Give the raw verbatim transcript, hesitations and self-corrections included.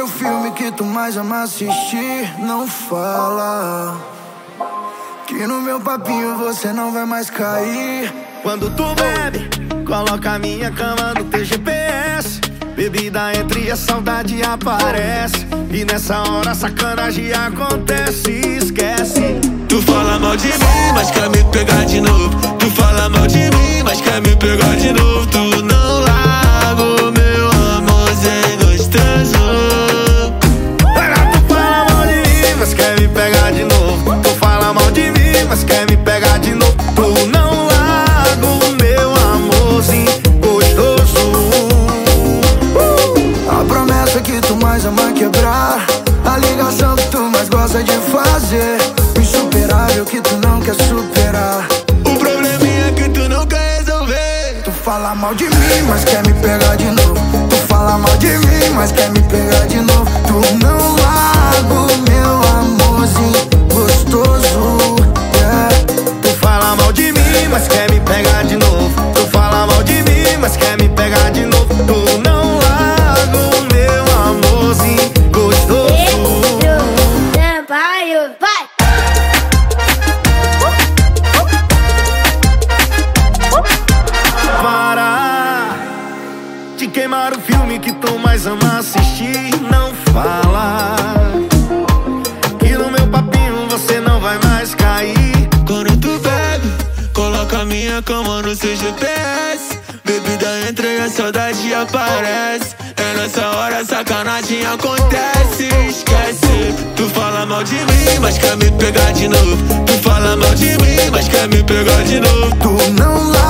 queimar o filme que tu mais ama assistir. Não fala que no meu papinho você não vai mais cair. Quando tu bebe, coloca a minha cama no teu G P S. Bebida entre e a saudade aparece. E nessa hora a sacanagem acontece. Esquece. Tu fala mal de mim, mas quer me pegar de novo. Tu fala mal de mim, mas quer me pegar de novo. Tu não larga o meu amorzinho gostoso. Tu fala mal de mim, mas quer me pegar de novo. Tu fala mal de mim, mas quer me pegar de novo. Tu não larga o meu amorzinho gostoso. A promessa que tu mais ama quebrar, a ligação que tu mais gosta de fazer, o insuperável que tu não quer superar, o probleminha que tu não quer resolver. Tu fala mal de mim, mas quer me pegar de novo. Tu fala mal de mim, mas quer me pegar de novo. Tu não larga o meu amorzinho gostoso, yeah. Tu fala mal de mim, mas quer me pegar de novo. Tu fala mal de mim, mas quer me pegar de novo. Tu não larga o meu amorzinho gostoso. Vai! Para de queimar o filme que tu mais ama assistir. Não fala que no meu papinho você não vai mais cair. Quando tu bebe, coloca a minha cama no seu G P S. Bebida entra e a saudade aparece. É nessa hora a sacanagem acontece. Esquece. Tu fala mal de mim, mas quer me pegar de novo. Tu fala mal de mim, mas quer me pegar de novo. Tu não